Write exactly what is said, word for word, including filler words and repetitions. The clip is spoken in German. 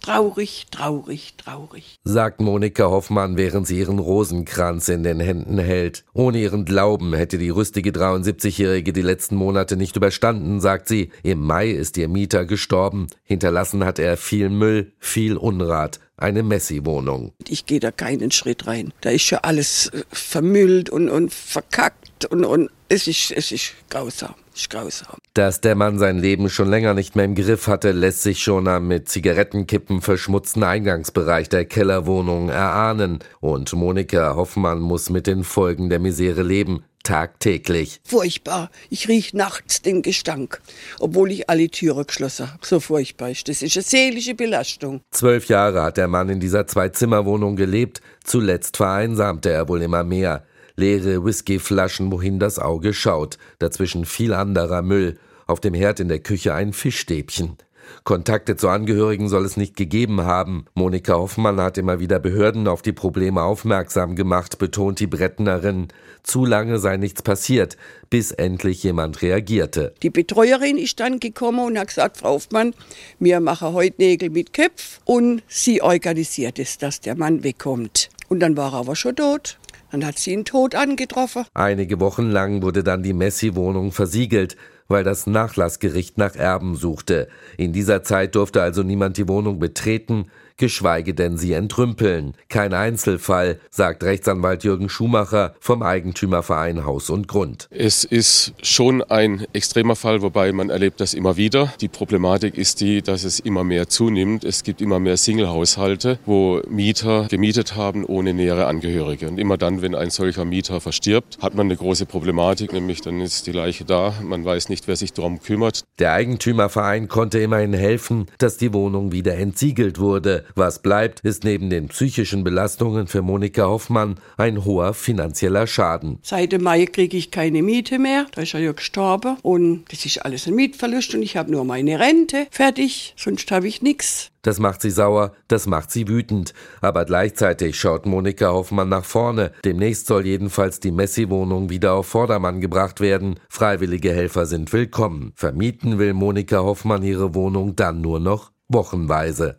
traurig, traurig, traurig, sagt Monika Hoffmann, während sie ihren Rosenkranz in den Händen hält. Ohne ihren Glauben hätte die rüstige dreiundsiebzigjährige die letzten Monate nicht überstanden, sagt sie. Im Mai ist ihr Mieter gestorben. Hinterlassen hat er viel Müll, viel Unrat. Eine Messi-Wohnung. Ich gehe da keinen Schritt rein. Da ist ja alles äh, vermüllt und, und verkackt und, und es ist, es ist grausam. Ist grausam. Dass der Mann sein Leben schon länger nicht mehr im Griff hatte, lässt sich schon am mit Zigarettenkippen verschmutzten Eingangsbereich der Kellerwohnung erahnen. Und Monika Hoffmann muss mit den Folgen der Misere leben. Tagtäglich. Furchtbar. Ich rieche nachts den Gestank, obwohl ich alle Türen geschlossen habe. So furchtbar ist das. Das ist eine seelische Belastung. Zwölf Jahre hat der Mann in dieser Zwei-Zimmer-Wohnung gelebt. Zuletzt vereinsamte er wohl immer mehr. Leere Whiskyflaschen, wohin das Auge schaut. Dazwischen viel anderer Müll. Auf dem Herd in der Küche ein Fischstäbchen. Kontakte zu Angehörigen soll es nicht gegeben haben. Monika Hoffmann hat immer wieder Behörden auf die Probleme aufmerksam gemacht, betont die Brettnerin. Zu lange sei nichts passiert, bis endlich jemand reagierte. Die Betreuerin ist dann gekommen und hat gesagt, Frau Hoffmann, wir machen heute Nägel mit Köpf und sie organisiert es, dass der Mann wegkommt. Und dann war er aber schon tot. Dann hat sie ihn tot angetroffen. Einige Wochen lang wurde dann die Messi-Wohnung versiegelt, weil das Nachlassgericht nach Erben suchte. In dieser Zeit durfte also niemand die Wohnung betreten, geschweige denn sie entrümpeln. Kein Einzelfall, sagt Rechtsanwalt Jürgen Schumacher vom Eigentümerverein Haus und Grund. Es ist schon ein extremer Fall, wobei man erlebt das immer wieder. Die Problematik ist die, dass es immer mehr zunimmt. Es gibt immer mehr Single-Haushalte, wo Mieter gemietet haben ohne nähere Angehörige. Und immer dann, wenn ein solcher Mieter verstirbt, hat man eine große Problematik, nämlich dann ist die Leiche da, man weiß nicht, wer sich darum kümmert. Der Eigentümerverein konnte immerhin helfen, dass die Wohnung wieder entsiegelt wurde. Was bleibt, ist neben den psychischen Belastungen für Monika Hoffmann ein hoher finanzieller Schaden. Seit dem Mai kriege ich keine Miete mehr, da ist er ja gestorben und das ist alles ein Mietverlust und ich habe nur meine Rente fertig, sonst habe ich nichts. Das macht sie sauer, das macht sie wütend. Aber gleichzeitig schaut Monika Hoffmann nach vorne. Demnächst soll jedenfalls die Messi-Wohnung wieder auf Vordermann gebracht werden. Freiwillige Helfer sind willkommen. Vermieten will Monika Hoffmann ihre Wohnung dann nur noch wochenweise.